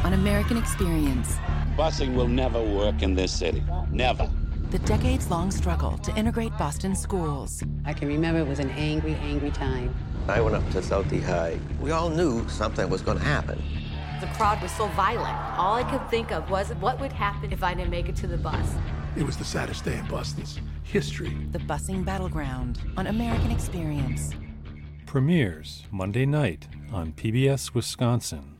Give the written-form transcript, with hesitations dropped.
on American Experience. Busing will never work in this city. Never. The decades-long struggle to integrate Boston schools. I can remember it was an angry, angry time. I went up to Southie High. We all knew something was going to happen. The crowd was so violent. All I could think of was what would happen if I didn't make it to the bus. It was the saddest day in Boston's history. The busing battleground on American Experience. Premieres Monday night on PBS Wisconsin.